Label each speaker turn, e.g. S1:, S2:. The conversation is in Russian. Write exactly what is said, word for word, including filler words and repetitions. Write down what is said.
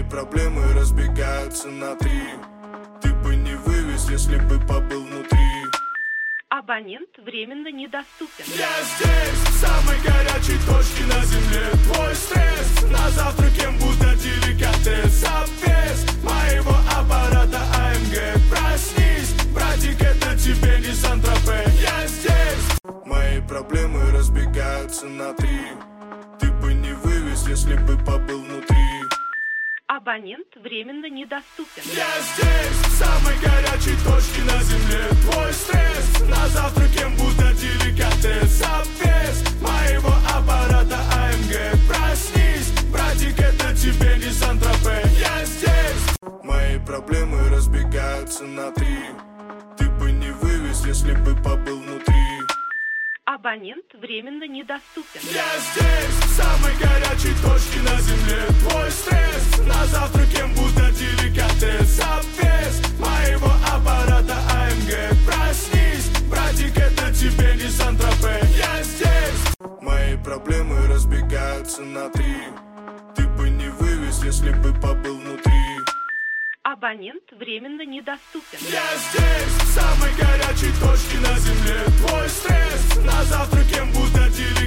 S1: проблемы разбегаются на три. Ты бы не вывез, если бы побыл внутри.
S2: Абонент временно недоступен.
S1: Я здесь, в самой горячей точке на земле. Твой стресс на завтраке будто деликатес. Обвес моего аппарата АМГ. Проснись, братик, это тебе не Сан-Тропе. Я здесь. Мои проблемы разбегаются на три. Ты бы не вывез, если бы побыл внутри.
S2: Абонент временно недоступен.
S1: Я здесь, в самой горячей точке на земле. Твой стресс на завтраке будто деликатес. Обвес моего аппарата АМГ. Проснись, братик, это тебе не Сан-Тропе. Я здесь. Мои проблемы разбегаются на три. Ты бы не вывез, если бы побыл внутри.
S2: Абонент временно недоступен.
S1: Я здесь, в самой горячей точке на земле. Твой стресс на завтраке будто деликатес. Обвес моего аппарата АМГ. Проснись, братик, это тебе не Сан-Тропе. Я здесь. Мои проблемы разбегаются на три. Ты бы не вывез, если бы побыл внутри.
S2: Абонент временно недоступен.
S1: Я здесь, в самой горячей точке на земле. Твой стресс на завтраке будто деликатес.